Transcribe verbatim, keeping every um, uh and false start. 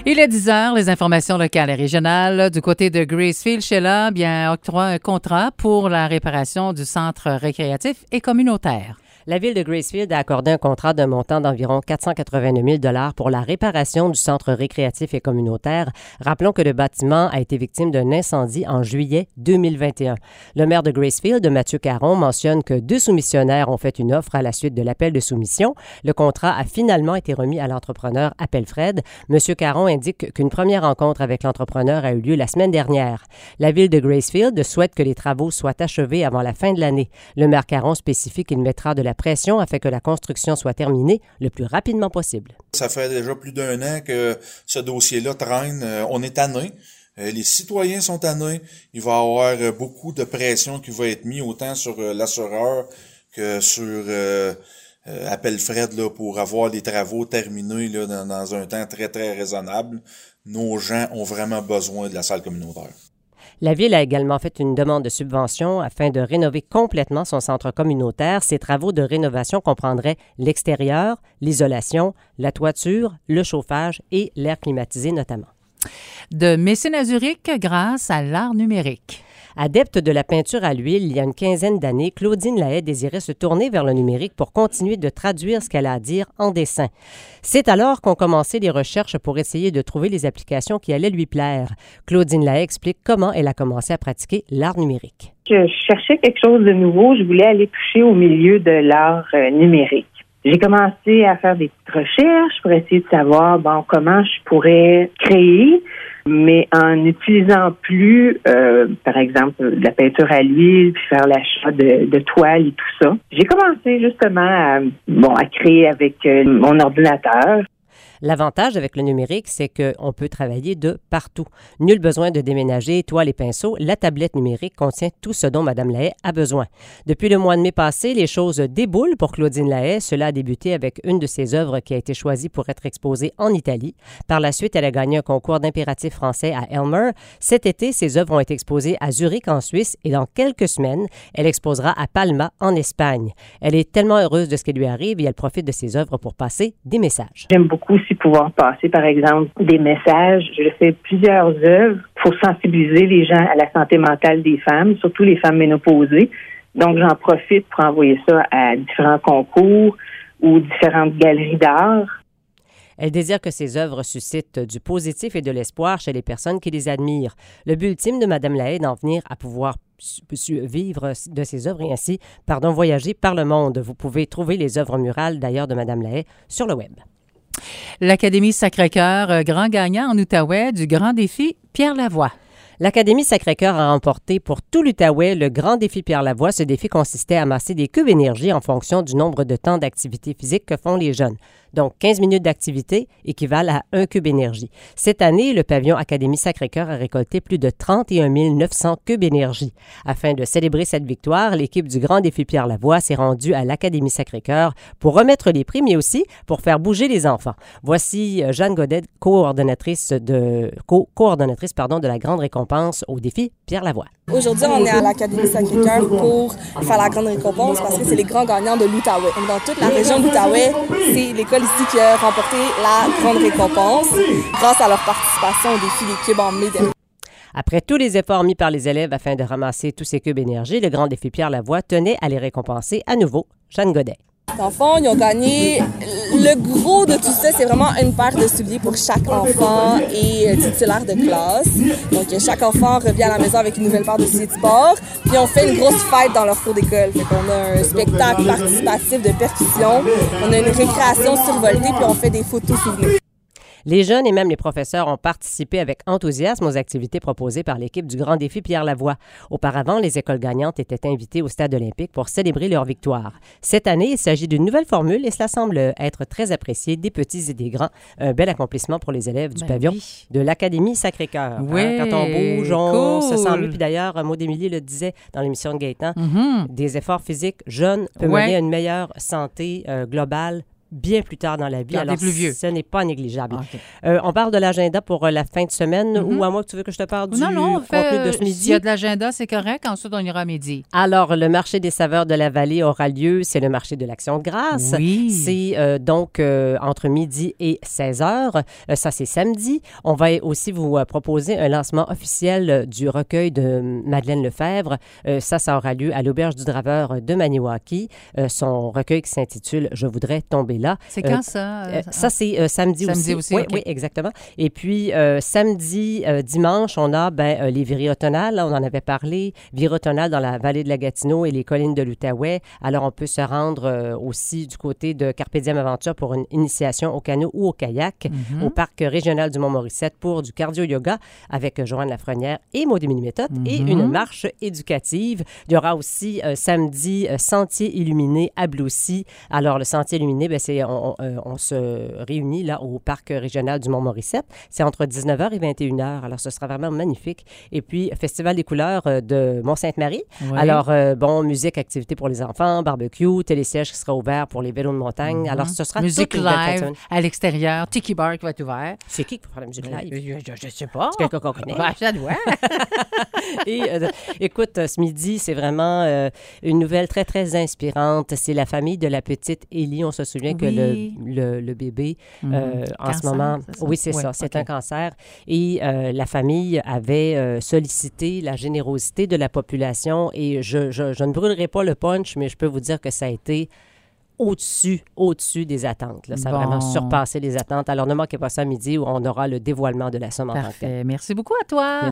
Il est dix heures, les informations locales et régionales. Du côté de Gracefield, Sheila, bien, octroie un contrat pour la réparation du centre récréatif et communautaire. La Ville de Gracefield a accordé un contrat d'un montant d'environ quatre cent quatre-vingt-deux mille dollars pour la réparation du centre récréatif et communautaire. Rappelons que le bâtiment a été victime d'un incendie en juillet deux mille vingt et un. Le maire de Gracefield, Mathieu Caron, mentionne que deux soumissionnaires ont fait une offre à la suite de l'appel de soumission. Le contrat a finalement été remis à l'entrepreneur Appelfred. Monsieur Caron indique qu'une première rencontre avec l'entrepreneur a eu lieu la semaine dernière. La Ville de Gracefield souhaite que les travaux soient achevés avant la fin de l'année. Le maire Caron spécifie qu'il mettra de la pression afin que la construction soit terminée le plus rapidement possible. Ça fait déjà plus d'un an que ce dossier-là traîne. On est tanné. Les citoyens sont tannés. Il va y avoir beaucoup de pression qui va être mise autant sur l'assureur que sur euh, Appelfred là, pour avoir les travaux terminés là, dans, dans un temps très, très raisonnable. Nos gens ont vraiment besoin de la salle communautaire. La Ville a également fait une demande de subvention afin de rénover complètement son centre communautaire. Ces travaux de rénovation comprendraient l'extérieur, l'isolation, la toiture, le chauffage et l'air climatisé notamment. De Messine à Zurich grâce à l'art numérique. Adepte de la peinture à l'huile, il y a une quinzaine d'années, Claudine Lahaye désirait se tourner vers le numérique pour continuer de traduire ce qu'elle a à dire en dessin. C'est alors qu'ont commencé les recherches pour essayer de trouver les applications qui allaient lui plaire. Claudine Lahaye explique comment elle a commencé à pratiquer l'art numérique. Je cherchais quelque chose de nouveau. Je voulais aller toucher au milieu de l'art euh, numérique. J'ai commencé à faire des petites recherches pour essayer de savoir bon comment je pourrais créer, mais en utilisant plus, euh, par exemple, de la peinture à l'huile, puis faire l'achat de, de toiles et tout ça. J'ai commencé justement à, bon, à créer avec euh, mon ordinateur. L'avantage avec le numérique, c'est qu'on peut travailler de partout. Nul besoin de déménager, toile et pinceau. La tablette numérique contient tout ce dont Mme Lahaye a besoin. Depuis le mois de mai passé, les choses déboulent pour Claudine Lahaye. Cela a débuté avec une de ses œuvres qui a été choisie pour être exposée en Italie. Par la suite, elle a gagné un concours d'impératif français à Elmer. Cet été, ses œuvres ont été exposées à Zurich en Suisse et dans quelques semaines, elle exposera à Palma en Espagne. Elle est tellement heureuse de ce qui lui arrive et elle profite de ses œuvres pour passer des messages. J'aime beaucoup aussi pouvoir passer, par exemple, des messages. Je fais plusieurs œuvres pour sensibiliser les gens à la santé mentale des femmes, surtout les femmes ménopausées. Donc, j'en profite pour envoyer ça à différents concours ou différentes galeries d'art. Elle désire que ses œuvres suscitent du positif et de l'espoir chez les personnes qui les admirent. Le but ultime de Mme Lahaye d'en venir à pouvoir vivre de ses œuvres et ainsi, pardon, voyager par le monde. Vous pouvez trouver les œuvres murales d'ailleurs de Mme Lahaye sur le web. L'Académie Sacré-Cœur, grand gagnant en Outaouais du Grand Défi Pierre Lavoie. L'Académie Sacré-Cœur a remporté pour tout l'Outaouais le Grand Défi Pierre Lavoie. Ce défi consistait à amasser des cubes énergie en fonction du nombre de temps d'activité physique que font les jeunes. Donc, quinze minutes d'activité équivalent à un cube énergie. Cette année, le pavillon Académie Sacré-Cœur a récolté plus de trente et un mille neuf cents cubes énergie. Afin de célébrer cette victoire, l'équipe du Grand Défi Pierre Lavoie s'est rendue à l'Académie Sacré-Cœur pour remettre les prix, mais aussi pour faire bouger les enfants. Voici Jeanne Godet, coordonnatrice de, co- coordonnatrice, pardon, de la grande récompense au défi Pierre Lavoie. Aujourd'hui, on est à l'Académie Sacré-Cœur pour faire la grande récompense parce que c'est les grands gagnants de l'Outaouais. Donc, dans toute la région de l'Outaouais, c'est l'école ici qui a remporté la grande récompense grâce à leur participation au défi des cubes en mai dernier. Après tous les efforts mis par les élèves afin de ramasser tous ces cubes énergie, le Grand Défi Pierre Lavoie tenait à les récompenser à nouveau. Jeanne Godet. Les enfants, ils ont gagné. Le gros de tout ça, c'est vraiment une paire de souliers pour chaque enfant et titulaire de classe. Donc, chaque enfant revient à la maison avec une nouvelle paire de souliers de sport. Puis, on fait une grosse fête dans leur cours d'école. Fait qu'on a un spectacle participatif de percussion. On a une récréation survoltée, puis on fait des photos souvenirs. Les jeunes et même les professeurs ont participé avec enthousiasme aux activités proposées par l'équipe du Grand Défi Pierre Lavoie. Auparavant, les écoles gagnantes étaient invitées au Stade olympique pour célébrer leur victoire. Cette année, il s'agit d'une nouvelle formule et cela semble être très apprécié des petits et des grands. Un bel accomplissement pour les élèves du ben pavillon oui. de l'Académie Sacré-Cœur. Oui, hein, quand on bouge, on cool. se sent mieux. Puis d'ailleurs, Maud Émilie le disait dans l'émission de Gaëtan, mm-hmm. des efforts physiques jeunes peuvent ouais. mener à une meilleure santé euh, globale bien plus tard dans la vie. Quand Alors, t'es plus vieux. ce n'est pas négligeable. OK. Euh, on parle de l'agenda pour euh, la fin de semaine Mm-hmm. ou à moins que tu veux que je te parle du Non, non, on contenu fait, de ce euh, midi? s'il y a de l'agenda, c'est correct. Ensuite, on ira à midi. Alors, le marché des saveurs de la vallée aura lieu. C'est le marché de l'Action de grâce. Oui. C'est euh, donc euh, entre midi et seize heures. Euh, ça, c'est samedi. On va aussi vous euh, proposer un lancement officiel euh, du recueil de Madeleine Lefebvre. Euh, ça, ça aura lieu à l'Auberge du Draveur de Maniwaki. Euh, son recueil qui s'intitule « Je voudrais tomber là ». C'est Euh, quand ça? Euh, ça, c'est euh, samedi, Samedi aussi. aussi, oui, OK. oui, exactement. Et puis, euh, samedi, euh, dimanche, on a ben, euh, les Virotonales. Là, on en avait parlé. Virotonales dans la vallée de la Gatineau et les collines de l'Outaouais. Alors, on peut se rendre euh, aussi du côté de Carpe Diem Aventure pour une initiation au canot ou au kayak, Mm-hmm. au parc régional du Mont-Morissette pour du cardio-yoga avec euh, Joanne Lafrenière et Maudie Mini-Méthode et Mm-hmm. une marche éducative. Il y aura aussi euh, samedi, euh, Sentier illuminé à Bloussy. Alors, le Sentier illuminé, ben, c'est, on, on, euh, on se réunit là au parc régional du Mont-Morissette. C'est entre dix-neuf heures et vingt et une heures. Alors, ce sera vraiment magnifique. Et puis, Festival des couleurs euh, de Mont-Sainte-Marie. Oui. Alors, euh, bon, musique, activités pour les enfants, barbecue, télésiège qui sera ouvert pour les vélos de montagne. Mm-hmm. Alors, ce sera Musique toute une belle fin de live semaine. à l'extérieur. Tiki Bar qui va être ouvert. C'est qui qui va faire la musique live? Je, je, je sais pas. C'est quelqu'un qu'on connaît. Ben, ça doit. Et euh, écoute, ce midi, c'est vraiment euh, une nouvelle très, très inspirante. C'est la famille de la petite Élie. On se souvient que le, Oui. le, le bébé, Mhm. euh, en Cancer, ce moment... c'est ça? Oui, c'est Ouais, ça. C'est ok. un cancer. Et euh, la famille avait euh, sollicité la générosité de la population. Et je, je, je ne brûlerai pas le punch, mais je peux vous dire que ça a été au-dessus, au-dessus des attentes. Là. Ça a Bon. vraiment surpassé les attentes. Alors, ne manquez pas ça à midi où on aura le dévoilement de la somme en tant que telle. Parfait. Merci beaucoup à toi.